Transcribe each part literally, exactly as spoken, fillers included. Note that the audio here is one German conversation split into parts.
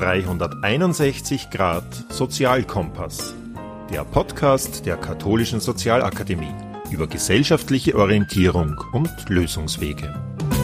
dreihunderteinundsechzig Grad Sozialkompass, der Podcast der Katholischen Sozialakademie über gesellschaftliche Orientierung und Lösungswege.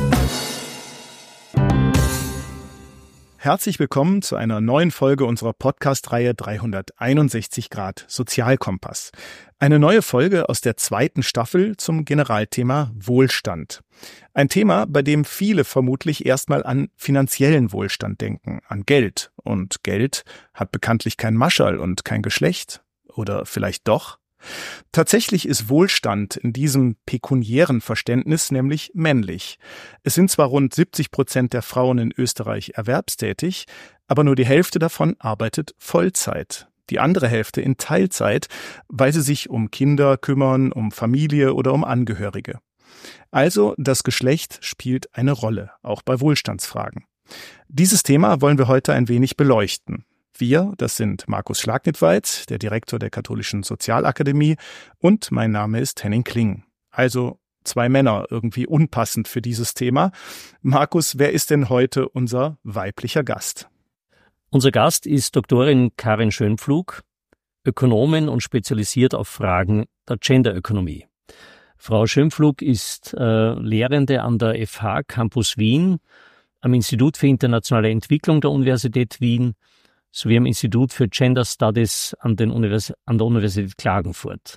Herzlich willkommen zu einer neuen Folge unserer Podcast-Reihe dreihunderteinundsechzig Grad Sozialkompass. Eine neue Folge aus der zweiten Staffel zum Generalthema Wohlstand. Ein Thema, bei dem viele vermutlich erstmal an finanziellen Wohlstand denken, an Geld. Und Geld hat bekanntlich kein Mascherl und kein Geschlecht. Oder vielleicht doch? Tatsächlich ist Wohlstand in diesem pekuniären Verständnis nämlich männlich. Es sind zwar rund siebzig Prozent der Frauen in Österreich erwerbstätig, aber nur die Hälfte davon arbeitet Vollzeit. Die andere Hälfte in Teilzeit, weil sie sich um Kinder kümmern, um Familie oder um Angehörige. Also das Geschlecht spielt eine Rolle, auch bei Wohlstandsfragen. Dieses Thema wollen wir heute ein wenig beleuchten. Wir, das sind Markus Schlagnitweit, der Direktor der Katholischen Sozialakademie, und mein Name ist Henning Kling. Also zwei Männer, irgendwie unpassend für dieses Thema. Markus, wer ist denn heute unser weiblicher Gast? Unser Gast ist Doktorin Karin Schönpflug, Ökonomin und spezialisiert auf Fragen der Genderökonomie. Frau Schönpflug ist äh, Lehrende an der F H Campus Wien, am Institut für internationale Entwicklung der Universität Wien sowie am Institut für Gender Studies an, den Univers- an der Universität Klagenfurt.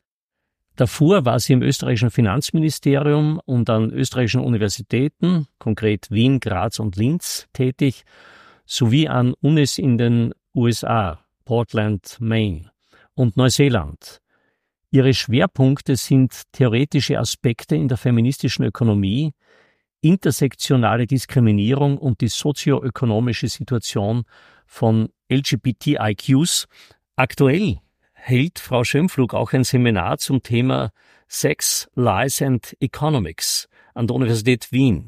Davor war sie im österreichischen Finanzministerium und an österreichischen Universitäten, konkret Wien, Graz und Linz, tätig, sowie an Unis in den U S A, Portland, Maine und Neuseeland. Ihre Schwerpunkte sind theoretische Aspekte in der feministischen Ökonomie, intersektionale Diskriminierung und die sozioökonomische Situation von L G B T I Qs. Aktuell hält Frau Schönpflug auch ein Seminar zum Thema Sex, Lies and Economics an der Universität Wien.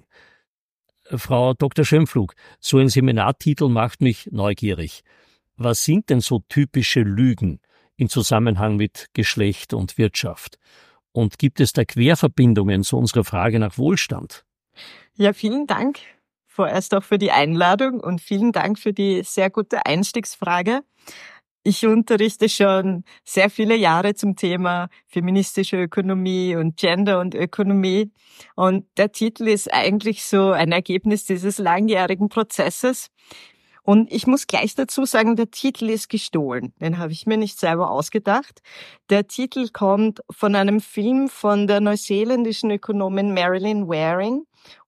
Frau Doktor Schönpflug, so ein Seminartitel macht mich neugierig. Was sind denn so typische Lügen im Zusammenhang mit Geschlecht und Wirtschaft? Und gibt es da Querverbindungen zu unserer Frage nach Wohlstand? Ja, vielen Dank vorerst auch für die Einladung und vielen Dank für die sehr gute Einstiegsfrage. Ich unterrichte schon sehr viele Jahre zum Thema feministische Ökonomie und Gender und Ökonomie. Und der Titel ist eigentlich so ein Ergebnis dieses langjährigen Prozesses. Und ich muss gleich dazu sagen, der Titel ist gestohlen. Den habe ich mir nicht selber ausgedacht. Der Titel kommt von einem Film von der neuseeländischen Ökonomin Marilyn Waring.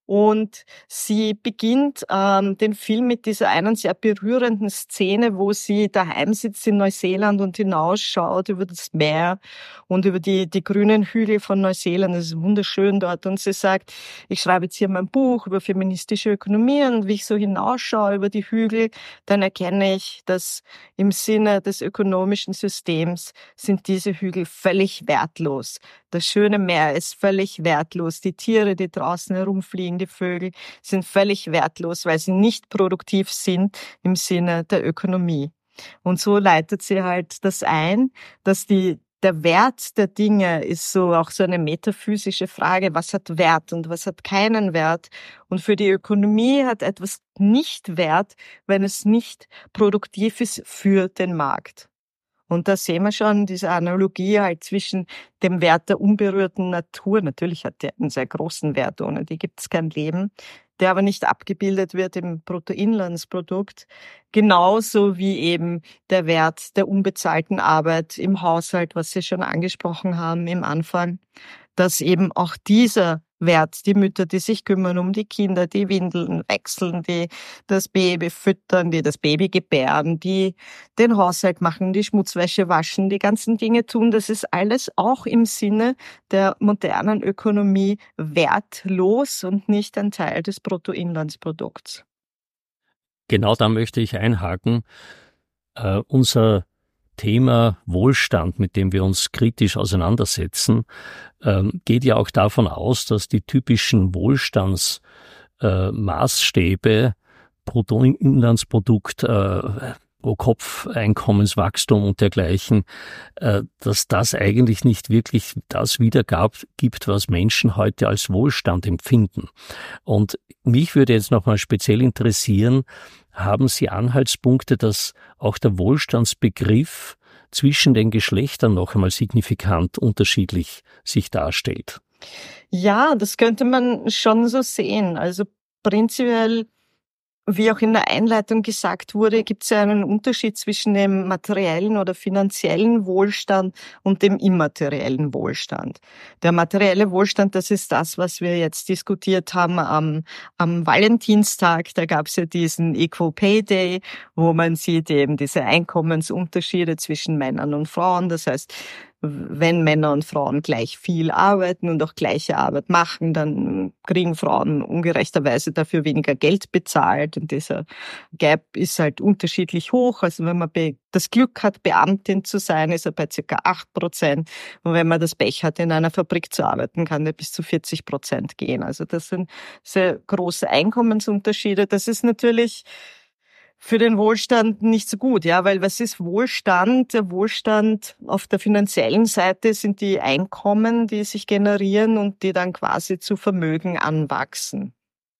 Und sie beginnt ähm, den Film mit dieser einen sehr berührenden Szene, wo sie daheim sitzt in Neuseeland und hinausschaut über das Meer und über die, die grünen Hügel von Neuseeland. Es ist wunderschön dort. Und sie sagt, ich schreibe jetzt hier mein Buch über feministische Ökonomie. Und wie ich so hinausschaue über die Hügel, dann erkenne ich, dass im Sinne des ökonomischen Systems sind diese Hügel völlig wertlos. Das schöne Meer ist völlig wertlos. Die Tiere, die draußen herumfliegen, die Vögel, sind völlig wertlos, weil sie nicht produktiv sind im Sinne der Ökonomie. Und so leitet sie halt das ein, dass die der Wert der Dinge ist so auch so eine metaphysische Frage. Was hat Wert und was hat keinen Wert? Und für die Ökonomie hat etwas nicht Wert, wenn es nicht produktiv ist für den Markt. Und da sehen wir schon diese Analogie halt zwischen dem Wert der unberührten Natur. Natürlich hat der einen sehr großen Wert, ohne die gibt es kein Leben, der aber nicht abgebildet wird im Bruttoinlandsprodukt. Genauso wie eben der Wert der unbezahlten Arbeit im Haushalt, was Sie schon angesprochen haben im Anfang, dass eben auch dieser Wert, die Mütter, die sich kümmern um die Kinder, die Windeln wechseln, die das Baby füttern, die das Baby gebären, die den Haushalt machen, die Schmutzwäsche waschen, die ganzen Dinge tun, das ist alles auch im Sinne der modernen Ökonomie wertlos und nicht ein Teil des Bruttoinlandsprodukts. Genau da möchte ich einhaken. Äh, unser Thema Wohlstand, mit dem wir uns kritisch auseinandersetzen, ähm, geht ja auch davon aus, dass die typischen Wohlstandsmaßstäbe, äh, Bruttoinlandsprodukt, äh, Pro-Kopf-Einkommenswachstum und dergleichen, dass das eigentlich nicht wirklich das wiedergibt, was Menschen heute als Wohlstand empfinden. Und mich würde jetzt nochmal speziell interessieren, haben Sie Anhaltspunkte, dass auch der Wohlstandsbegriff zwischen den Geschlechtern noch einmal signifikant unterschiedlich sich darstellt? Ja, das könnte man schon so sehen. Also prinzipiell, wie auch in der Einleitung gesagt wurde, gibt es ja einen Unterschied zwischen dem materiellen oder finanziellen Wohlstand und dem immateriellen Wohlstand. Der materielle Wohlstand, das ist das, was wir jetzt diskutiert haben am, am Valentinstag. Da gab es ja diesen Equal Pay Day, wo man sieht eben diese Einkommensunterschiede zwischen Männern und Frauen. Das heißt, wenn Männer und Frauen gleich viel arbeiten und auch gleiche Arbeit machen, dann kriegen Frauen ungerechterweise dafür weniger Geld bezahlt. Und dieser Gap ist halt unterschiedlich hoch. Also wenn man das Glück hat, Beamtin zu sein, ist er bei circa acht Prozent. Und wenn man das Pech hat, in einer Fabrik zu arbeiten, kann der bis zu vierzig Prozent gehen. Also das sind sehr große Einkommensunterschiede. Das ist natürlich für den Wohlstand nicht so gut, ja, weil was ist Wohlstand? Der Wohlstand auf der finanziellen Seite sind die Einkommen, die sich generieren und die dann quasi zu Vermögen anwachsen.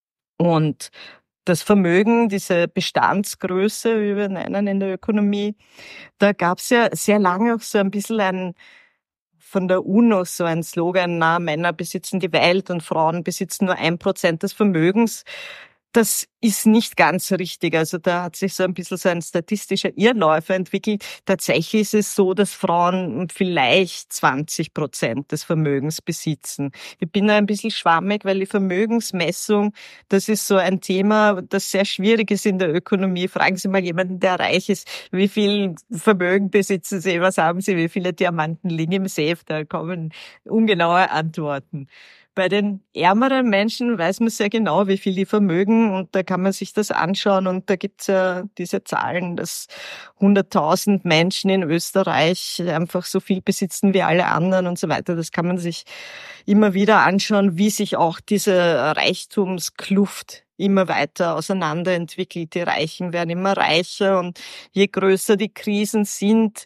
Und das Vermögen, diese Bestandsgröße, wie wir nennen in der Ökonomie, da gab es ja sehr lange auch so ein bisschen ein von der UNO so ein Slogan, na, Männer besitzen die Welt und Frauen besitzen nur ein Prozent des Vermögens. Das ist nicht ganz richtig. Also da hat sich so ein bisschen so ein statistischer Irrläufer entwickelt. Tatsächlich ist es so, dass Frauen vielleicht zwanzig Prozent des Vermögens besitzen. Ich bin da ein bisschen schwammig, weil die Vermögensmessung, das ist so ein Thema, das sehr schwierig ist in der Ökonomie. Fragen Sie mal jemanden, der reich ist, wie viel Vermögen besitzen Sie, was haben Sie, wie viele Diamanten liegen im Safe? Da kommen ungenaue Antworten. Bei den ärmeren Menschen weiß man sehr genau, wie viel die vermögen, und da kann man sich das anschauen, und da gibt's ja diese Zahlen, dass hunderttausend Menschen in Österreich einfach so viel besitzen wie alle anderen und so weiter. Das kann man sich immer wieder anschauen, wie sich auch diese Reichtumskluft immer weiter auseinanderentwickelt. Die Reichen werden immer reicher, und je größer die Krisen sind,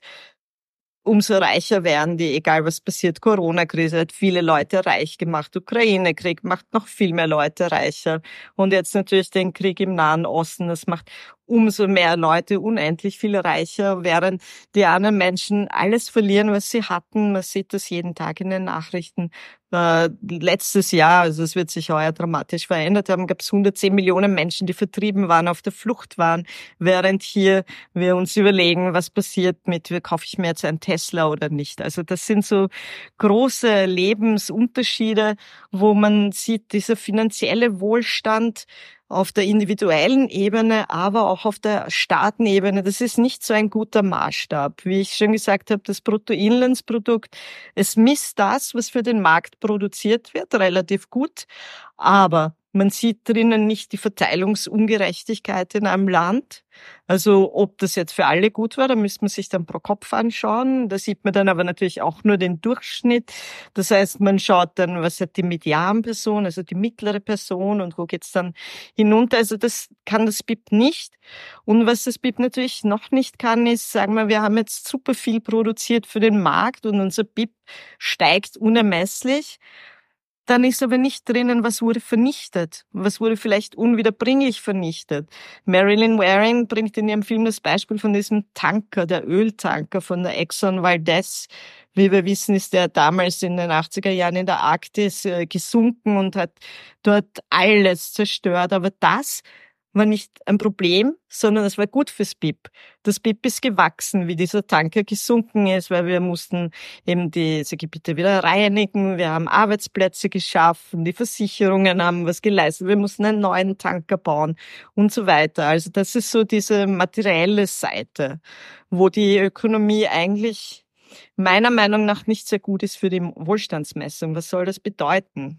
umso reicher werden die, egal was passiert. Corona-Krise hat viele Leute reich gemacht. Ukraine-Krieg macht noch viel mehr Leute reicher. Und jetzt natürlich den Krieg im Nahen Osten, das macht umso mehr Leute unendlich viel reicher, während die anderen Menschen alles verlieren, was sie hatten. Man sieht das jeden Tag in den Nachrichten. Äh, letztes Jahr, also es wird sich heuer dramatisch verändert haben, gab es hundertzehn Millionen Menschen, die vertrieben waren, auf der Flucht waren, während hier wir uns überlegen, was passiert mit, wie kaufe ich mir jetzt ein Tesla oder nicht. Also das sind so große Lebensunterschiede, wo man sieht, dieser finanzielle Wohlstand auf der individuellen Ebene, aber auch auf der Staatenebene, das ist nicht so ein guter Maßstab. Wie ich schon gesagt habe, das Bruttoinlandsprodukt, es misst das, was für den Markt produziert wird, relativ gut, aber man sieht drinnen nicht die Verteilungsungerechtigkeit in einem Land. Also ob das jetzt für alle gut war, da müsste man sich dann pro Kopf anschauen. Da sieht man dann aber natürlich auch nur den Durchschnitt. Das heißt, man schaut dann, was hat die Medianperson, also die mittlere Person, und wo geht's dann hinunter. Also das kann das B I P nicht. Und was das B I P natürlich noch nicht kann, ist, sagen wir, wir haben jetzt super viel produziert für den Markt und unser B I P steigt unermesslich. Dann ist aber nicht drinnen, was wurde vernichtet, was wurde vielleicht unwiederbringlich vernichtet. Marilyn Waring bringt in ihrem Film das Beispiel von diesem Tanker, der Öltanker von der Exxon Valdez. Wie wir wissen, ist der damals in den achtziger Jahren in der Arktis äh, gesunken und hat dort alles zerstört. Aber das war nicht ein Problem, sondern es war gut fürs B I P. Das B I P ist gewachsen, wie dieser Tanker gesunken ist, weil wir mussten eben diese Gebiete wieder reinigen, wir haben Arbeitsplätze geschaffen, die Versicherungen haben was geleistet, wir mussten einen neuen Tanker bauen und so weiter. Also das ist so diese materielle Seite, wo die Ökonomie eigentlich meiner Meinung nach nicht sehr gut ist für die Wohlstandsmessung. Was soll das bedeuten?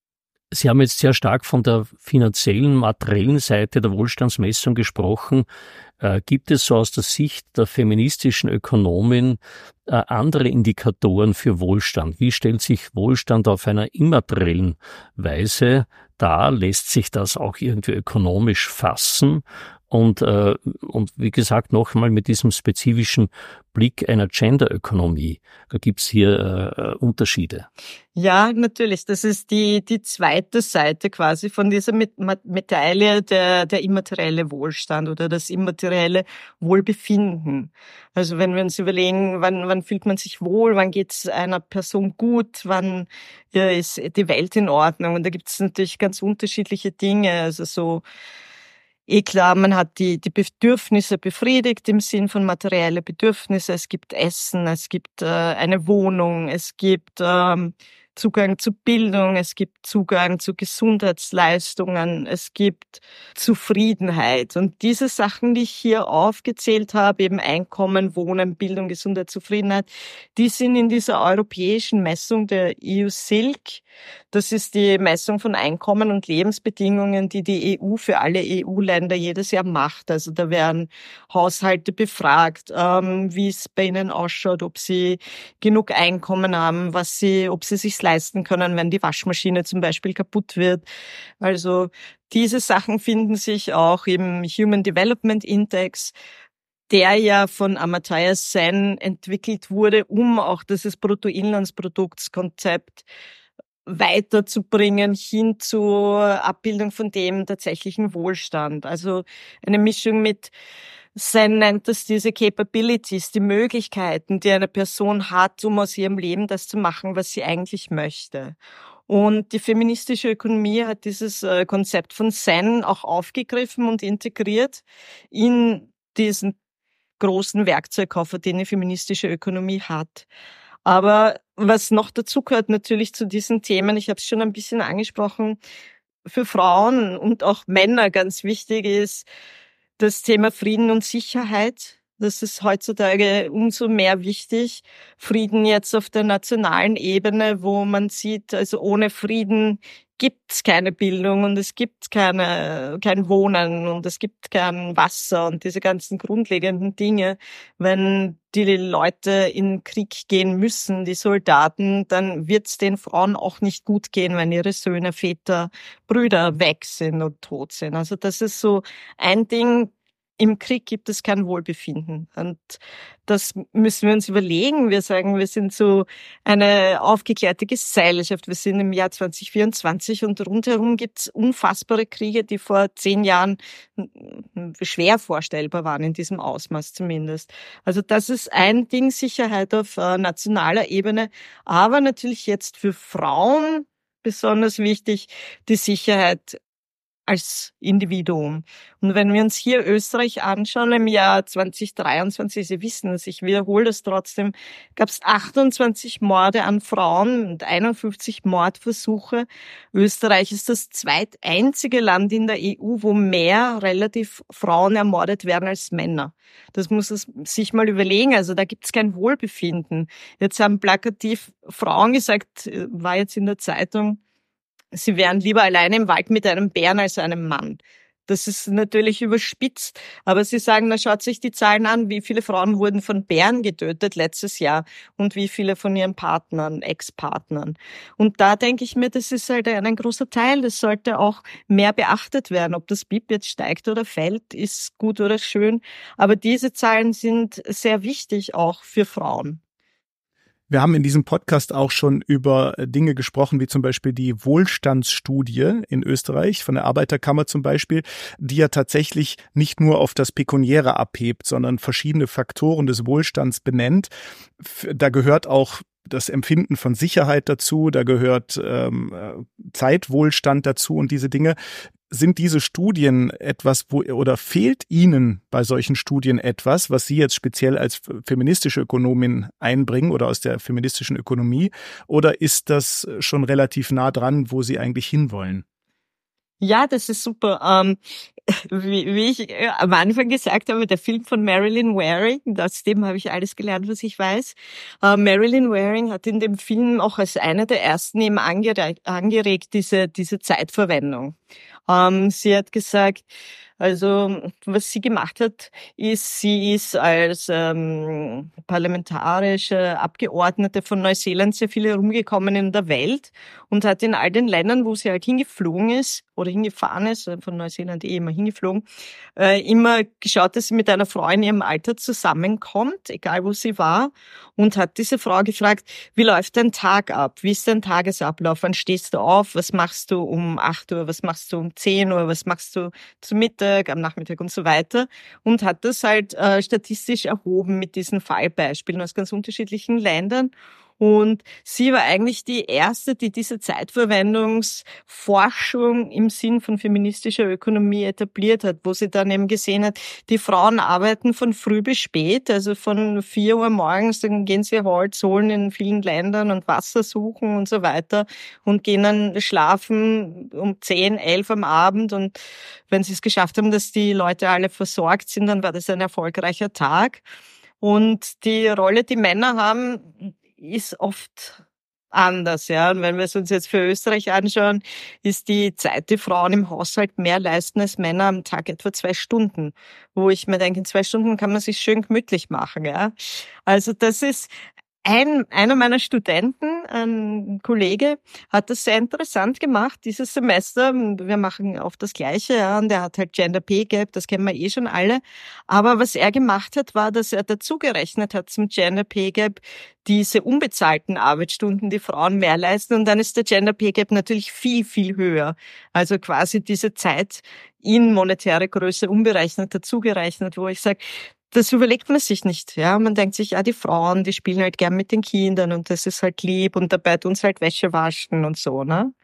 Sie haben jetzt sehr stark von der finanziellen, materiellen Seite der Wohlstandsmessung gesprochen. Äh, gibt es so aus der Sicht der feministischen Ökonomin äh, andere Indikatoren für Wohlstand? Wie stellt sich Wohlstand auf einer immateriellen Weise dar? Lässt sich das auch irgendwie ökonomisch fassen? Und, äh, und wie gesagt, noch einmal mit diesem spezifischen Blick einer Genderökonomie. Da gibt's hier äh, Unterschiede. Ja, natürlich. Das ist die die zweite Seite quasi von dieser Medaille, der der immaterielle Wohlstand oder das immaterielle Wohlbefinden. Also wenn wir uns überlegen, wann wann fühlt man sich wohl, wann geht's einer Person gut, wann ja, ist die Welt in Ordnung. Und da gibt's natürlich ganz unterschiedliche Dinge. Also so Eh klar, man hat die, die Bedürfnisse befriedigt im Sinn von materielle Bedürfnisse. Es gibt Essen, es gibt äh, eine Wohnung, es gibt ähm, Zugang zu Bildung, es gibt Zugang zu Gesundheitsleistungen, es gibt Zufriedenheit. Und diese Sachen, die ich hier aufgezählt habe, eben Einkommen, Wohnen, Bildung, Gesundheit, Zufriedenheit, die sind in dieser europäischen Messung der E U S I L C. Das ist die Messung von Einkommen und Lebensbedingungen, die die E U für alle E U-Länder jedes Jahr macht. Also da werden Haushalte befragt, ähm, wie es bei ihnen ausschaut, ob sie genug Einkommen haben, was sie, ob sie sich leisten können, wenn die Waschmaschine zum Beispiel kaputt wird. Also diese Sachen finden sich auch im Human Development Index, der ja von Amartya Sen entwickelt wurde, um auch dieses Bruttoinlandsproduktskonzept weiterzubringen hin zur Abbildung von dem tatsächlichen Wohlstand. Also eine Mischung mit, Sen nennt das diese Capabilities, die Möglichkeiten, die eine Person hat, um aus ihrem Leben das zu machen, was sie eigentlich möchte. Und die feministische Ökonomie hat dieses Konzept von Sen auch aufgegriffen und integriert in diesen großen Werkzeugkoffer, den die feministische Ökonomie hat. Aber was noch dazu gehört natürlich zu diesen Themen, ich habe es schon ein bisschen angesprochen, für Frauen und auch Männer ganz wichtig ist das Thema Frieden und Sicherheit. Das ist heutzutage umso mehr wichtig. Frieden jetzt auf der nationalen Ebene, wo man sieht, also ohne Frieden gibt's keine Bildung und es gibt keine, kein Wohnen und es gibt kein Wasser und diese ganzen grundlegenden Dinge. Wenn die Leute in Krieg gehen müssen, die Soldaten, dann wird's den Frauen auch nicht gut gehen, wenn ihre Söhne, Väter, Brüder weg sind und tot sind. Also das ist so ein Ding. Im Krieg gibt es kein Wohlbefinden. Und das müssen wir uns überlegen. Wir sagen, wir sind so eine aufgeklärte Gesellschaft. Wir sind im Jahr zwanzig vierundzwanzig und rundherum gibt es unfassbare Kriege, die vor zehn Jahren schwer vorstellbar waren, in diesem Ausmaß zumindest. Also das ist ein Ding, Sicherheit auf nationaler Ebene. Aber natürlich jetzt für Frauen besonders wichtig, die Sicherheit als Individuum. Und wenn wir uns hier Österreich anschauen, im Jahr zwanzig dreiundzwanzig, Sie wissen es, ich wiederhole das trotzdem, gab es achtundzwanzig Morde an Frauen und einundfünfzig Mordversuche. Österreich ist das zweiteinzige Land in der E U, wo mehr relativ Frauen ermordet werden als Männer. Das muss es sich mal überlegen. Also da gibt es kein Wohlbefinden. Jetzt haben plakativ Frauen gesagt, war jetzt in der Zeitung, sie wären lieber alleine im Wald mit einem Bären als einem Mann. Das ist natürlich überspitzt, aber sie sagen, na schaut sich die Zahlen an, wie viele Frauen wurden von Bären getötet letztes Jahr und wie viele von ihren Partnern, Ex-Partnern. Und da denke ich mir, das ist halt ein großer Teil, das sollte auch mehr beachtet werden. Ob das B I P jetzt steigt oder fällt, ist gut oder schön, aber diese Zahlen sind sehr wichtig auch für Frauen. Wir haben in diesem Podcast auch schon über Dinge gesprochen, wie zum Beispiel die Wohlstandsstudie in Österreich, von der Arbeiterkammer zum Beispiel, die ja tatsächlich nicht nur auf das Pekuniäre abhebt, sondern verschiedene Faktoren des Wohlstands benennt. Da gehört auch das Empfinden von Sicherheit dazu, da gehört ähm, Zeitwohlstand dazu und diese Dinge. Sind diese Studien etwas, wo oder fehlt Ihnen bei solchen Studien etwas, was Sie jetzt speziell als feministische Ökonomin einbringen oder aus der feministischen Ökonomie? Oder ist das schon relativ nah dran, wo Sie eigentlich hinwollen? Ja, das ist super. Ähm, wie, wie ich äh, am Anfang gesagt habe, der Film von Marilyn Waring, aus dem habe ich alles gelernt, was ich weiß. Äh, Marilyn Waring hat in dem Film auch als eine der ersten eben angeregt, angeregt diese, diese Zeitverwendung. Ähm, sie hat gesagt, Also was sie gemacht hat, ist, sie ist als ähm, parlamentarische Abgeordnete von Neuseeland sehr viel herumgekommen in der Welt und hat in all den Ländern, wo sie halt hingeflogen ist oder hingefahren ist, von Neuseeland eh immer hingeflogen, äh, immer geschaut, dass sie mit einer Frau in ihrem Alter zusammenkommt, egal wo sie war, und hat diese Frau gefragt, wie läuft dein Tag ab? Wie ist dein Tagesablauf? Wann stehst du auf? Was machst du um acht Uhr? Was machst du um zehn Uhr? Was machst du zu Mittag, am Nachmittag und so weiter? Und hat das halt äh, statistisch erhoben mit diesen Fallbeispielen aus ganz unterschiedlichen Ländern. Und sie war eigentlich die erste, die diese Zeitverwendungsforschung im Sinn von feministischer Ökonomie etabliert hat, wo sie dann eben gesehen hat, die Frauen arbeiten von früh bis spät, also von vier Uhr morgens, dann gehen sie Holz holen in vielen Ländern und Wasser suchen und so weiter und gehen dann schlafen um zehn, elf am Abend, und wenn sie es geschafft haben, dass die Leute alle versorgt sind, dann war das ein erfolgreicher Tag. Und die Rolle, die Männer haben, ist oft anders, ja. Und wenn wir es uns jetzt für Österreich anschauen, ist die Zeit, die Frauen im Haushalt mehr leisten als Männer am Tag etwa zwei Stunden. Wo ich mir denke, in zwei Stunden kann man sich schön gemütlich machen, ja. Also das ist Ein, einer meiner Studenten, ein Kollege, hat das sehr interessant gemacht dieses Semester. Wir machen oft das Gleiche, ja, und er hat halt Gender Pay Gap, das kennen wir eh schon alle. Aber was er gemacht hat, war, dass er dazugerechnet hat zum Gender Pay Gap diese unbezahlten Arbeitsstunden, die Frauen mehr leisten, und dann ist der Gender Pay Gap natürlich viel, viel höher. Also quasi diese Zeit in monetäre Größe umberechnet, dazugerechnet, wo ich sage, das überlegt man sich nicht, ja. Man denkt sich, ja, die Frauen, die spielen halt gern mit den Kindern und das ist halt lieb und dabei tun sie halt Wäsche waschen und so, ne?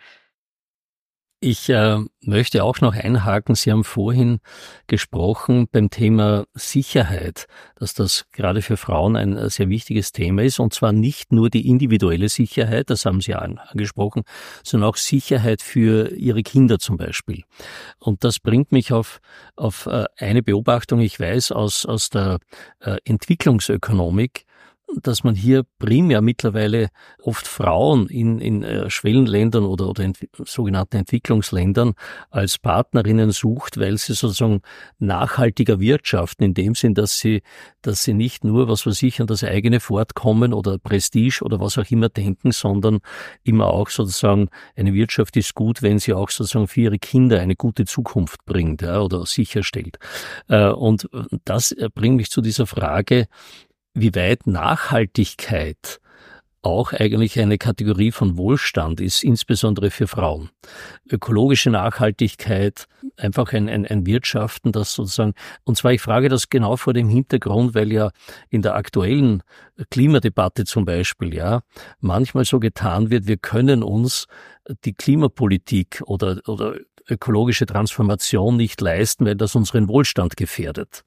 Ich äh, möchte auch noch einhaken. Sie haben vorhin gesprochen beim Thema Sicherheit, dass das gerade für Frauen ein sehr wichtiges Thema ist, und zwar nicht nur die individuelle Sicherheit, das haben Sie angesprochen, sondern auch Sicherheit für Ihre Kinder zum Beispiel. Und das bringt mich auf, auf eine Beobachtung. Ich weiß aus, aus der äh, Entwicklungsökonomik, dass man hier primär mittlerweile oft Frauen in, in äh, Schwellenländern oder, oder in sogenannten Entwicklungsländern als Partnerinnen sucht, weil sie sozusagen nachhaltiger wirtschaften, in dem Sinn, dass sie, dass sie nicht nur, was weiß ich, an das eigene Fortkommen oder Prestige oder was auch immer denken, sondern immer auch sozusagen, eine Wirtschaft ist gut, wenn sie auch sozusagen für ihre Kinder eine gute Zukunft bringt, ja, oder sicherstellt. Äh, und das bringt mich zu dieser Frage, wie weit Nachhaltigkeit auch eigentlich eine Kategorie von Wohlstand ist, insbesondere für Frauen. Ökologische Nachhaltigkeit, einfach ein, ein, ein Wirtschaften, das sozusagen, und zwar ich frage das genau vor dem Hintergrund, weil ja in der aktuellen Klimadebatte zum Beispiel, ja, manchmal so getan wird, wir können uns die Klimapolitik oder, oder ökologische Transformation nicht leisten, weil das unseren Wohlstand gefährdet.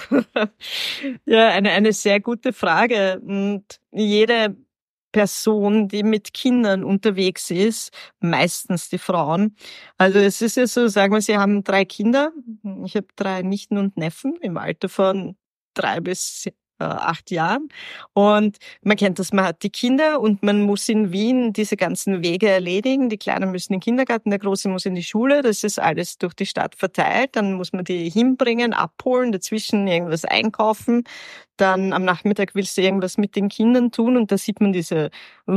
Ja, eine, eine sehr gute Frage. Und jede Person, die mit Kindern unterwegs ist, meistens die Frauen. Also es ist ja so, sagen wir, Sie haben drei Kinder. Ich habe drei Nichten und Neffen im Alter von drei bis äh, acht Jahren. Und man kennt das, man hat die Kinder und man muss in Wien diese ganzen Wege erledigen. Die Kleinen müssen in den Kindergarten, der Große muss in die Schule. Das ist alles durch die Stadt verteilt. Dann muss man die hinbringen, abholen, dazwischen irgendwas einkaufen. Dann am Nachmittag willst du irgendwas mit den Kindern tun, und da sieht man diese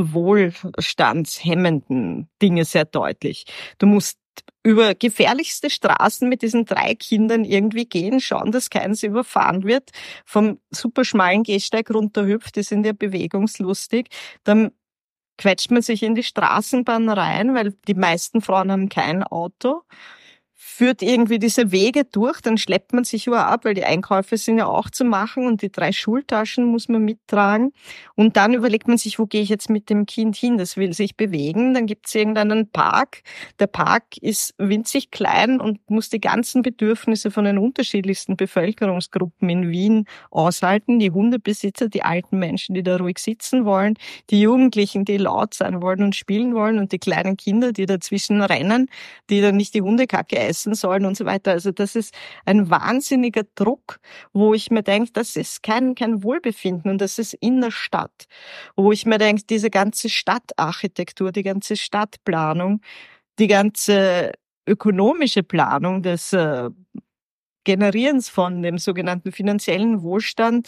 wohlstandshemmenden Dinge sehr deutlich. Du musst über gefährlichste Straßen mit diesen drei Kindern irgendwie gehen, schauen, dass keins überfahren wird, vom superschmalen Gehsteig runterhüpft, die sind ja bewegungslustig. Dann quetscht man sich in die Straßenbahn rein, weil die meisten Frauen haben kein Auto, führt irgendwie diese Wege durch, dann schleppt man sich über ab, weil die Einkäufe sind ja auch zu machen und die drei Schultaschen muss man mittragen. Und dann überlegt man sich, wo gehe ich jetzt mit dem Kind hin? Das will sich bewegen. Dann gibt es irgendeinen Park. Der Park ist winzig klein und muss die ganzen Bedürfnisse von den unterschiedlichsten Bevölkerungsgruppen in Wien aushalten. Die Hundebesitzer, die alten Menschen, die da ruhig sitzen wollen, die Jugendlichen, die laut sein wollen und spielen wollen, und die kleinen Kinder, die dazwischen rennen, die dann nicht die Hundekacke essen sollen und so weiter. Also das ist ein wahnsinniger Druck, wo ich mir denke, das ist kein, kein Wohlbefinden, und das ist in der Stadt. Wo ich mir denke, diese ganze Stadtarchitektur, die ganze Stadtplanung, die ganze ökonomische Planung des äh, Generierens von dem sogenannten finanziellen Wohlstand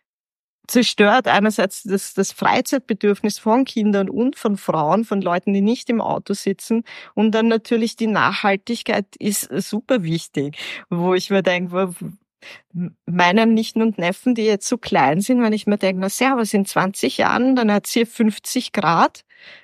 zerstört einerseits das, das Freizeitbedürfnis von Kindern und von Frauen, von Leuten, die nicht im Auto sitzen. Und dann natürlich die Nachhaltigkeit ist super wichtig, wo ich mir denke, meinen Nichten und Neffen, die jetzt so klein sind, wenn ich mir denke, na servus, in zwanzig Jahren, dann hat sie fünfzig Grad.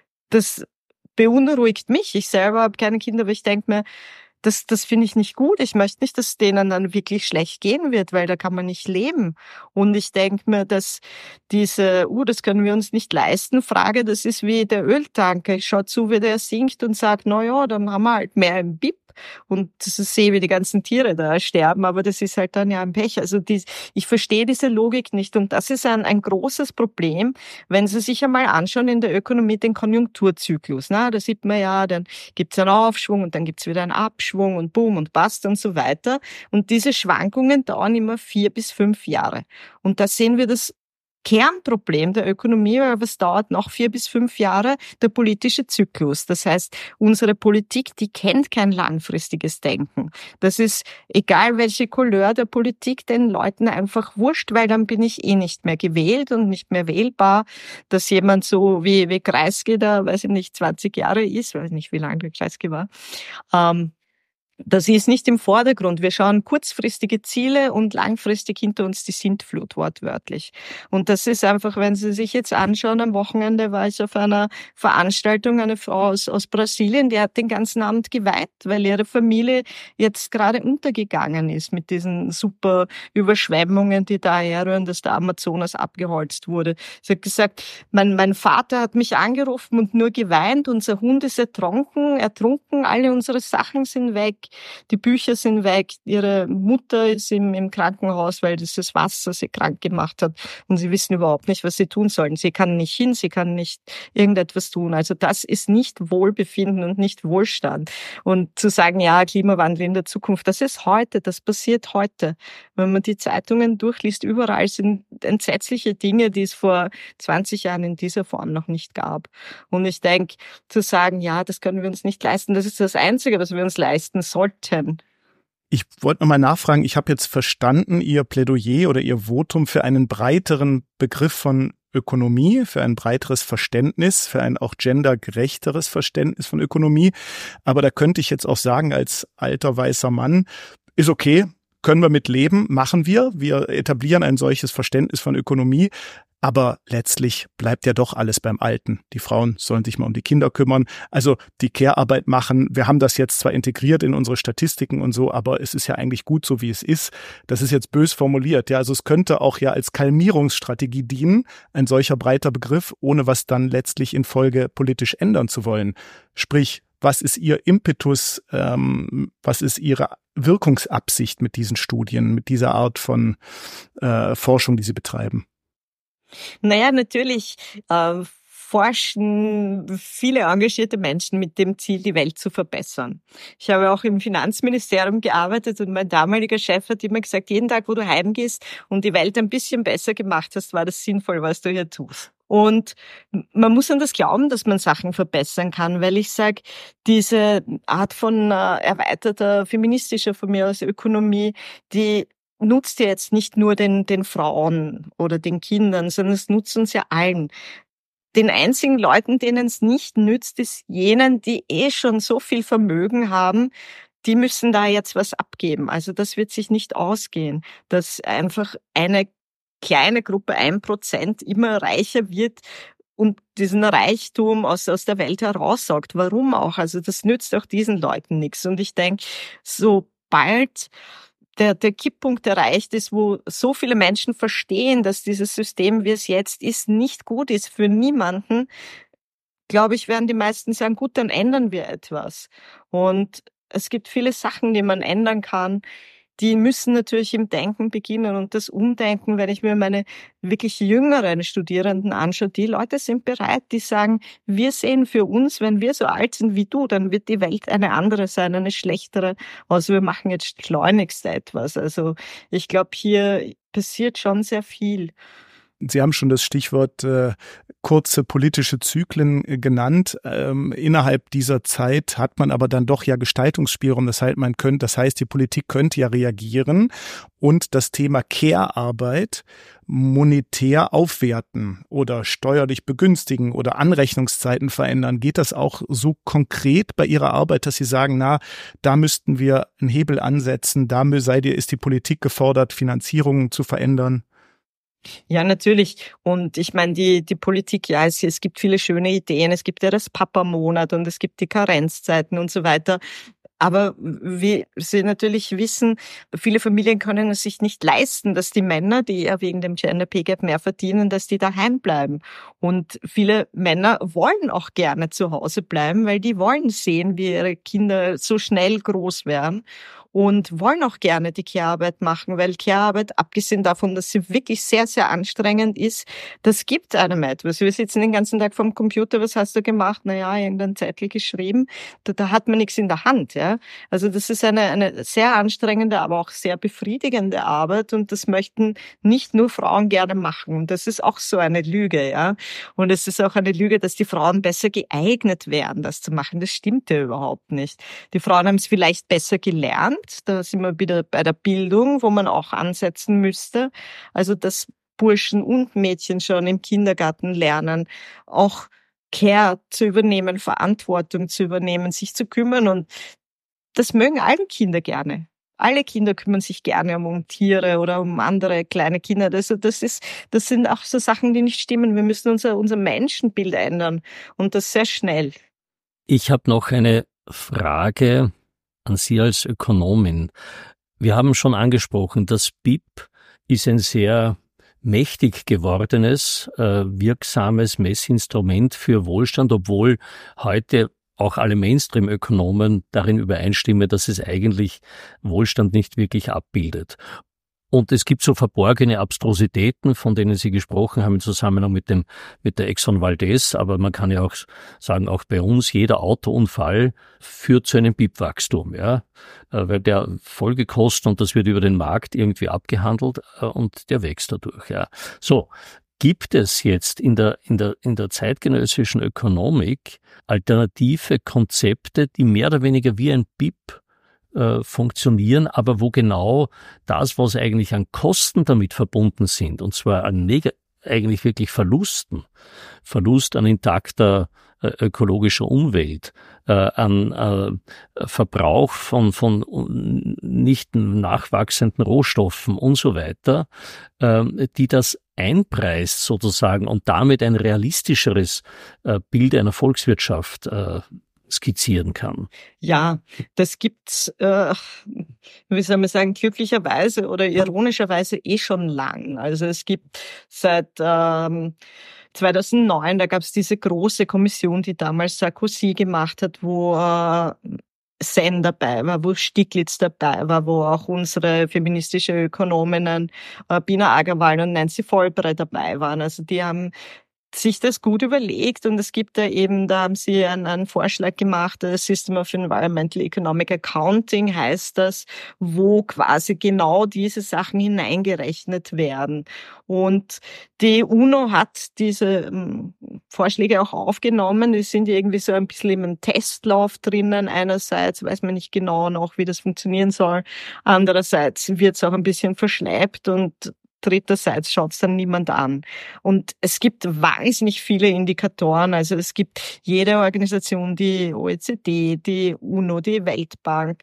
Das beunruhigt mich. Ich selber habe keine Kinder, aber ich denke mir, Das, das finde ich nicht gut. Ich möchte nicht, dass es denen dann wirklich schlecht gehen wird, weil da kann man nicht leben. Und ich denke mir, dass diese, uh, das können wir uns nicht leisten, Frage, das ist wie der Öltanker. Ich schaue zu, wie der sinkt und sage, na ja, dann haben wir halt mehr im B I P. Und sehe, wie die ganzen Tiere da sterben, aber das ist halt dann ja ein Pech. Also die, ich verstehe diese Logik nicht. Und das ist ein, ein großes Problem, wenn Sie sich einmal anschauen in der Ökonomie den Konjunkturzyklus. Na, da sieht man ja, dann gibt's einen Aufschwung und dann gibt's wieder einen Abschwung und boom und bast und so weiter. Und diese Schwankungen dauern immer vier bis fünf Jahre. Und da sehen wir das Kernproblem der Ökonomie, weil es dauert noch vier bis fünf Jahre, der politische Zyklus. Das heißt, unsere Politik, die kennt kein langfristiges Denken. Das ist, egal welche Couleur der Politik, den Leuten einfach wurscht, weil dann bin ich eh nicht mehr gewählt und nicht mehr wählbar, dass jemand so wie, wie Kreisky da, weiß ich nicht, zwanzig Jahre ist, weiß nicht, wie lange der Kreisky war, ähm, das ist nicht im Vordergrund. Wir schauen kurzfristige Ziele und langfristig hinter uns die Sintflut, wortwörtlich. Und das ist einfach, wenn Sie sich jetzt anschauen, am Wochenende war ich auf einer Veranstaltung, eine Frau aus, aus Brasilien, die hat den ganzen Abend geweint, weil ihre Familie jetzt gerade untergegangen ist mit diesen super Überschwemmungen, die da herrühren, dass der Amazonas abgeholzt wurde. Sie hat gesagt, mein, mein Vater hat mich angerufen und nur geweint, unser Hund ist ertrunken, ertrunken, alle unsere Sachen sind weg. Die Bücher sind weg, ihre Mutter ist im, im Krankenhaus, weil dieses Wasser sie krank gemacht hat und sie wissen überhaupt nicht, was sie tun sollen. Sie kann nicht hin, sie kann nicht irgendetwas tun. Also das ist nicht Wohlbefinden und nicht Wohlstand. Und zu sagen, ja, Klimawandel in der Zukunft, das ist heute, das passiert heute. Wenn man die Zeitungen durchliest, überall sind entsetzliche Dinge, die es vor zwanzig Jahren in dieser Form noch nicht gab. Und ich denke, zu sagen, ja, das können wir uns nicht leisten, das ist das Einzige, was wir uns leisten sollten. Ich wollte nochmal nachfragen, ich habe jetzt verstanden, Ihr Plädoyer oder Ihr Votum für einen breiteren Begriff von Ökonomie, für ein breiteres Verständnis, für ein auch gendergerechteres Verständnis von Ökonomie. Aber da könnte ich jetzt auch sagen, als alter weißer Mann, ist okay, können wir mit leben, machen wir. Wir etablieren ein solches Verständnis von Ökonomie. Aber letztlich bleibt ja doch alles beim Alten. Die Frauen sollen sich mal um die Kinder kümmern, also die Care-Arbeit machen. Wir haben das jetzt zwar integriert in unsere Statistiken und so, aber es ist ja eigentlich gut so, wie es ist. Das ist jetzt bös formuliert. Ja, also es könnte auch ja als Kalmierungsstrategie dienen, ein solcher breiter Begriff, ohne was dann letztlich in Folge politisch ändern zu wollen. Sprich, was ist Ihr Impetus, ähm, was ist Ihre Wirkungsabsicht mit diesen Studien, mit dieser Art von äh, Forschung, die Sie betreiben? Naja, natürlich äh, forschen viele engagierte Menschen mit dem Ziel, die Welt zu verbessern. Ich habe auch im Finanzministerium gearbeitet und mein damaliger Chef hat immer gesagt, jeden Tag, wo du heimgehst und die Welt ein bisschen besser gemacht hast, war das sinnvoll, was du hier tust. Und man muss an das glauben, dass man Sachen verbessern kann, weil ich sage, diese Art von äh, erweiterter feministischer, von mir aus Ökonomie, die nutzt ja jetzt nicht nur den, den Frauen oder den Kindern, sondern es nutzt uns ja allen. Den einzigen Leuten, denen es nicht nützt, ist jenen, die eh schon so viel Vermögen haben, die müssen da jetzt was abgeben. Also das wird sich nicht ausgehen, dass einfach eine kleine Gruppe, ein Prozent, immer reicher wird und diesen Reichtum aus, aus der Welt heraussaugt. Warum auch? Also das nützt auch diesen Leuten nichts. Und ich denke, sobald der, der Kipppunkt erreicht ist, wo so viele Menschen verstehen, dass dieses System, wie es jetzt ist, nicht gut ist für niemanden, glaube ich, werden die meisten sagen, gut, dann ändern wir etwas. Und es gibt viele Sachen, die man ändern kann. Die müssen natürlich im Denken beginnen und das Umdenken, wenn ich mir meine wirklich jüngeren Studierenden anschaue, die Leute sind bereit, die sagen, wir sehen für uns, wenn wir so alt sind wie du, dann wird die Welt eine andere sein, eine schlechtere, also wir machen jetzt schleunigst etwas. Also ich glaube, hier passiert schon sehr viel. Sie haben schon das Stichwort äh, kurze politische Zyklen genannt. Ähm, innerhalb dieser Zeit hat man aber dann doch ja Gestaltungsspielraum. Das heißt, man könnte, das heißt, die Politik könnte ja reagieren und das Thema Care-Arbeit monetär aufwerten oder steuerlich begünstigen oder Anrechnungszeiten verändern. Geht das auch so konkret bei Ihrer Arbeit, dass Sie sagen, na, da müssten wir einen Hebel ansetzen, da sei dir, ist die Politik gefordert, Finanzierungen zu verändern? Ja, natürlich. Und ich meine, die die Politik, ja, es, es gibt viele schöne Ideen. Es gibt ja das Papa-Monat und es gibt die Karenzzeiten und so weiter. Aber wie Sie natürlich wissen, viele Familien können es sich nicht leisten, dass die Männer, die ja wegen dem Gender Pay Gap mehr verdienen, dass die daheim bleiben. Und viele Männer wollen auch gerne zu Hause bleiben, weil die wollen sehen, wie ihre Kinder so schnell groß werden. Und wollen auch gerne die Care-Arbeit machen, weil Care-Arbeit, abgesehen davon, dass sie wirklich sehr, sehr anstrengend ist, das gibt einem etwas. Wir sitzen den ganzen Tag vorm Computer, was hast du gemacht? Naja, irgendein Zettel geschrieben, da, da hat man nichts in der Hand. Ja, also das ist eine, eine sehr anstrengende, aber auch sehr befriedigende Arbeit und das möchten nicht nur Frauen gerne machen. Und das ist auch so eine Lüge. Ja, und es ist auch eine Lüge, dass die Frauen besser geeignet wären, das zu machen. Das stimmt ja überhaupt nicht. Die Frauen haben es vielleicht besser gelernt. Da sind wir wieder bei der Bildung, wo man auch ansetzen müsste. Also, dass Burschen und Mädchen schon im Kindergarten lernen, auch Care zu übernehmen, Verantwortung zu übernehmen, sich zu kümmern. Und das mögen alle Kinder gerne. Alle Kinder kümmern sich gerne um, um Tiere oder um andere kleine Kinder. Also das ist, das sind auch so Sachen, die nicht stimmen. Wir müssen unser, unser Menschenbild ändern. Und das sehr schnell. Ich habe noch eine Frage an Sie als Ökonomin. Wir haben schon angesprochen, das B I P ist ein sehr mächtig gewordenes, äh, wirksames Messinstrument für Wohlstand, obwohl heute auch alle Mainstream-Ökonomen darin übereinstimmen, dass es eigentlich Wohlstand nicht wirklich abbildet. Und es gibt so verborgene Abstrusitäten, von denen Sie gesprochen haben, im Zusammenhang mit dem, mit der Exxon Valdez. Aber man kann ja auch sagen, auch bei uns, jeder Autounfall führt zu einem B I P-Wachstum, ja. Weil der Folgekosten, und das wird über den Markt irgendwie abgehandelt, und der wächst dadurch, ja. So. Gibt es jetzt in der, in der, in der zeitgenössischen Ökonomik alternative Konzepte, die mehr oder weniger wie ein B I P funktionieren, aber wo genau das, was eigentlich an Kosten damit verbunden sind, und zwar an neg- eigentlich wirklich Verlusten, Verlust an intakter äh, ökologischer Umwelt, äh, an äh, Verbrauch von, von nicht nachwachsenden Rohstoffen und so weiter, äh, die das einpreist sozusagen und damit ein realistischeres äh, Bild einer Volkswirtschaft äh, skizzieren kann. Ja, das gibt's, äh, wie soll man sagen, glücklicherweise oder ironischerweise eh schon lang. Also es gibt seit ähm, zweitausendneun, da gab's diese große Kommission, die damals Sarkozy gemacht hat, wo äh, Sen dabei war, wo Stiglitz dabei war, wo auch unsere feministische Ökonominnen äh, Bina Agerwal und Nancy Vollbrey dabei waren. Also die haben sich das gut überlegt und es gibt da eben, da haben sie einen, einen Vorschlag gemacht, das System of Environmental Economic Accounting heißt das, wo quasi genau diese Sachen hineingerechnet werden. Und die UNO hat diese um, Vorschläge auch aufgenommen, die sind irgendwie so ein bisschen im Testlauf drinnen. Einerseits weiß man nicht genau noch, wie das funktionieren soll, andererseits wird es auch ein bisschen verschleppt und dritterseits schaut es dann niemand an. Und es gibt wahnsinnig viele Indikatoren. Also es gibt jede Organisation, die O E C D, die UNO, die Weltbank.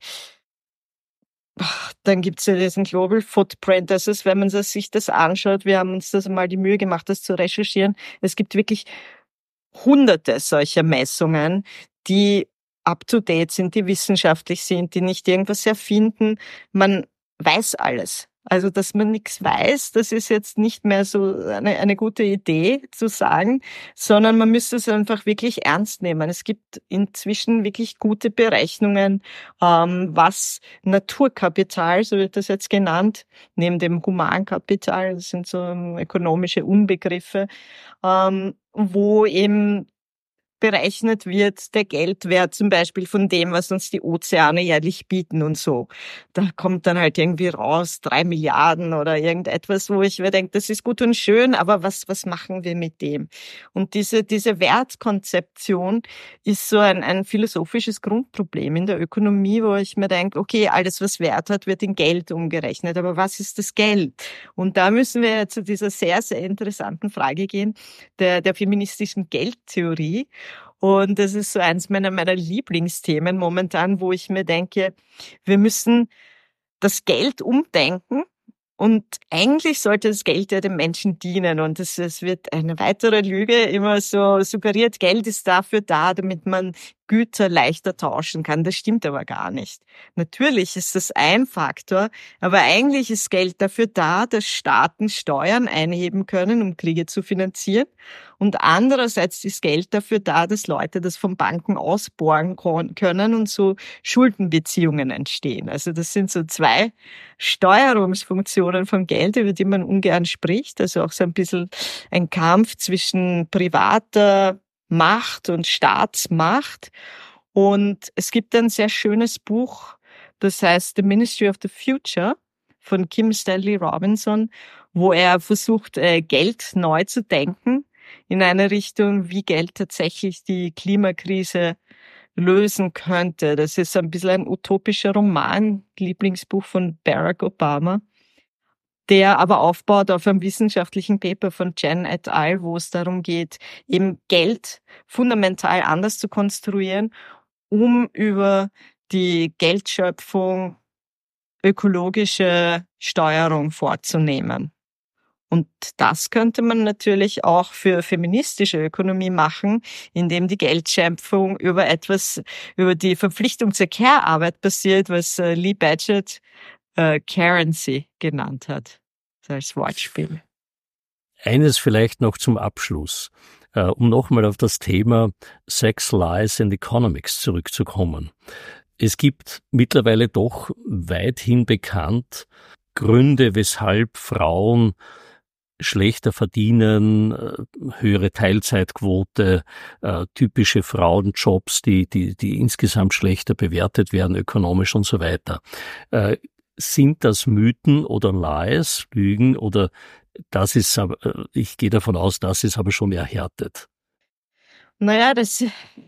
Dann gibt es ja diesen Global Footprint. Das ist, wenn man sich das anschaut, wir haben uns das mal die Mühe gemacht, das zu recherchieren. Es gibt wirklich hunderte solcher Messungen, die up-to-date sind, die wissenschaftlich sind, die nicht irgendwas erfinden. Man weiß alles. Also, dass man nichts weiß, das ist jetzt nicht mehr so eine, eine gute Idee zu sagen, sondern man müsste es einfach wirklich ernst nehmen. Es gibt inzwischen wirklich gute Berechnungen, ähm, was Naturkapital, so wird das jetzt genannt, neben dem Humankapital, das sind so ökonomische Unbegriffe, ähm, wo eben berechnet wird, der Geldwert zum Beispiel von dem, was uns die Ozeane jährlich bieten und so. Da kommt dann halt irgendwie raus drei Milliarden oder irgendetwas, wo ich mir denke, das ist gut und schön, aber was was machen wir mit dem? Und diese diese Wertkonzeption ist so ein ein philosophisches Grundproblem in der Ökonomie, wo ich mir denke, okay, alles was Wert hat, wird in Geld umgerechnet, aber was ist das Geld? Und da müssen wir zu dieser sehr sehr interessanten Frage gehen, der der feministischen Geldtheorie. Und das ist so eins meiner, meiner Lieblingsthemen momentan, wo ich mir denke, wir müssen das Geld umdenken. Und eigentlich sollte das Geld ja den Menschen dienen. Und es, es wird eine weitere Lüge immer so suggeriert, Geld ist dafür da, damit man Güter leichter tauschen kann. Das stimmt aber gar nicht. Natürlich ist das ein Faktor, aber eigentlich ist Geld dafür da, dass Staaten Steuern einheben können, um Kriege zu finanzieren. Und andererseits ist Geld dafür da, dass Leute das von Banken ausborgen können und so Schuldenbeziehungen entstehen. Also das sind so zwei Steuerungsfunktionen von Geld, über die man ungern spricht. Also auch so ein bisschen ein Kampf zwischen privater Macht und Staatsmacht. Und es gibt ein sehr schönes Buch, das heißt The Ministry of the Future von Kim Stanley Robinson, wo er versucht, Geld neu zu denken in eine Richtung, wie Geld tatsächlich die Klimakrise lösen könnte. Das ist ein bisschen ein utopischer Roman, Lieblingsbuch von Barack Obama, der aber aufbaut auf einem wissenschaftlichen Paper von Chen et al., wo es darum geht, eben Geld fundamental anders zu konstruieren, um über die Geldschöpfung ökologische Steuerung vorzunehmen. Und das könnte man natürlich auch für feministische Ökonomie machen, indem die Geldschöpfung über etwas, über die Verpflichtung zur Care-Arbeit passiert, was Lee Badgett äh, Carency genannt hat. Als Wortspiel. Eines vielleicht noch zum Abschluss, äh, um nochmal auf das Thema Sex, Lies and Economics zurückzukommen. Es gibt mittlerweile doch weithin bekannt Gründe, weshalb Frauen schlechter verdienen, höhere Teilzeitquote, äh, typische Frauenjobs, die, die, die insgesamt schlechter bewertet werden, ökonomisch und so weiter. Äh, Sind das Mythen oder Lies, Lügen, oder das ist, ich gehe davon aus, das ist aber schon erhärtet? Naja, das,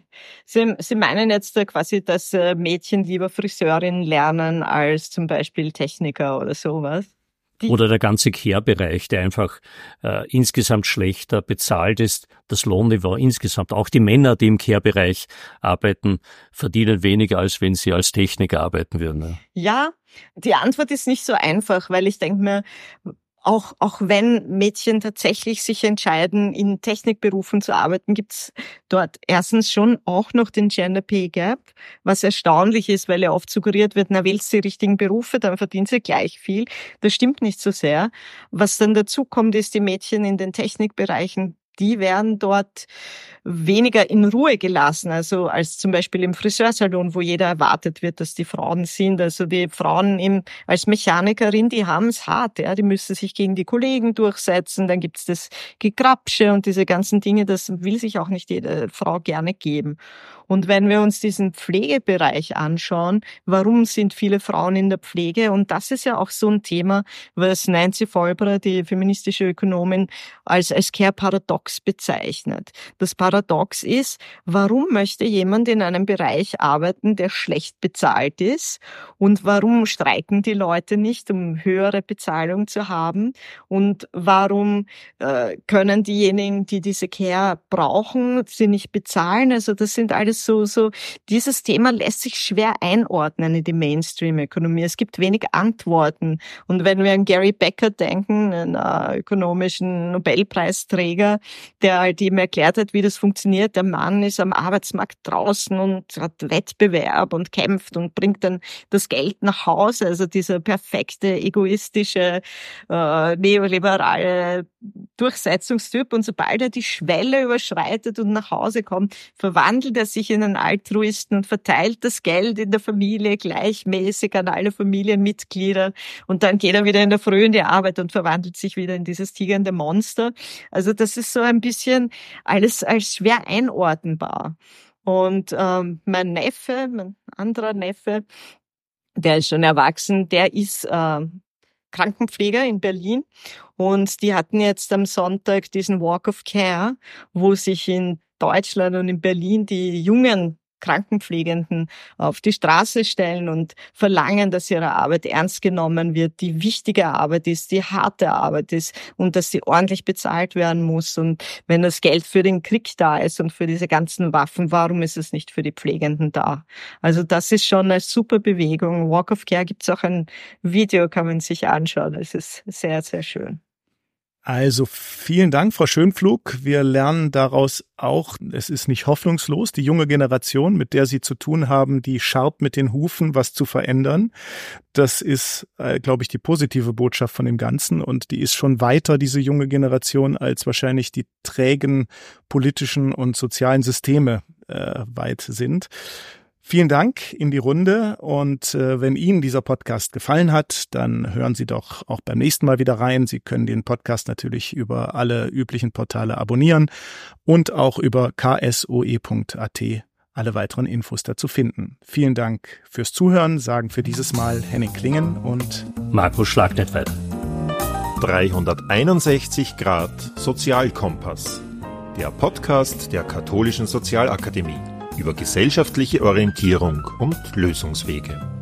Sie, Sie meinen jetzt quasi, dass Mädchen lieber Friseurin lernen als zum Beispiel Techniker oder sowas? Die Oder der ganze Care-Bereich, der einfach äh, insgesamt schlechter bezahlt ist. Das Lohnniveau insgesamt. Auch die Männer, die im Care-Bereich arbeiten, verdienen weniger, als wenn sie als Techniker arbeiten würden. Ne? Ja, die Antwort ist nicht so einfach, weil ich denke mir, Auch, auch wenn Mädchen tatsächlich sich entscheiden, in Technikberufen zu arbeiten, gibt's dort erstens schon auch noch den Gender Pay Gap, was erstaunlich ist, weil ja oft suggeriert wird, na, wählst du die richtigen Berufe, dann verdient sie gleich viel. Das stimmt nicht so sehr. Was dann dazu kommt, ist, die Mädchen in den Technikbereichen, die werden dort weniger in Ruhe gelassen, also als zum Beispiel im Friseursalon, wo jeder erwartet wird, dass die Frauen sind. Also die Frauen im, als Mechanikerin, die haben es hart, ja, die müssen sich gegen die Kollegen durchsetzen, dann gibt's das Gekrapsche und diese ganzen Dinge, das will sich auch nicht jede Frau gerne geben. Und wenn wir uns diesen Pflegebereich anschauen, warum sind viele Frauen in der Pflege? Und das ist ja auch so ein Thema, was Nancy Folbrer, die feministische Ökonomin, als, als Care-Paradox bezeichnet. Das Paradox ist, warum möchte jemand in einem Bereich arbeiten, der schlecht bezahlt ist? Und warum streiken die Leute nicht, um höhere Bezahlung zu haben? Und warum äh, können diejenigen, die diese Care brauchen, sie nicht bezahlen? Also das sind alles so, so, dieses Thema lässt sich schwer einordnen in die Mainstream-Ökonomie. Es gibt wenig Antworten. Und wenn wir an Gary Becker denken, einen ökonomischen Nobelpreisträger, der halt ihm erklärt hat, wie das funktioniert. Der Mann ist am Arbeitsmarkt draußen und hat Wettbewerb und kämpft und bringt dann das Geld nach Hause. Also dieser perfekte, egoistische, äh, neoliberale Durchsetzungstyp. Und sobald er die Schwelle überschreitet und nach Hause kommt, verwandelt er sich in einen Altruisten und verteilt das Geld in der Familie gleichmäßig an alle Familienmitglieder. Und dann geht er wieder in der Früh in die Arbeit und verwandelt sich wieder in dieses tigernde Monster. Also das ist so ein bisschen alles als ist schwer einordnbar. Und ähm, mein Neffe, mein anderer Neffe, der ist schon erwachsen, der ist äh, Krankenpfleger in Berlin. Und die hatten jetzt am Sonntag diesen Walk of Care, wo sich in Deutschland und in Berlin die jungen Krankenpflegenden auf die Straße stellen und verlangen, dass ihre Arbeit ernst genommen wird, die wichtige Arbeit ist, die harte Arbeit ist und dass sie ordentlich bezahlt werden muss. Und wenn das Geld für den Krieg da ist und für diese ganzen Waffen, warum ist es nicht für die Pflegenden da? Also das ist schon eine super Bewegung. Walk of Care gibt's auch ein Video, kann man sich anschauen. Es ist sehr, sehr schön. Also vielen Dank, Frau Schönpflug. Wir lernen daraus auch, es ist nicht hoffnungslos, die junge Generation, mit der Sie zu tun haben, die scharrt mit den Hufen, was zu verändern. Das ist, äh, glaube ich, die positive Botschaft von dem Ganzen und die ist schon weiter, diese junge Generation, als wahrscheinlich die trägen politischen und sozialen Systeme äh, weit sind. Vielen Dank in die Runde und äh, wenn Ihnen dieser Podcast gefallen hat, dann hören Sie doch auch beim nächsten Mal wieder rein. Sie können den Podcast natürlich über alle üblichen Portale abonnieren und auch über k s o e punkt a t alle weiteren Infos dazu finden. Vielen Dank fürs Zuhören, sagen für dieses Mal Henning Klingen und Markus Schlagnettweit. dreihunderteinundsechzig Grad Sozialkompass, der Podcast der Katholischen Sozialakademie über gesellschaftliche Orientierung und Lösungswege.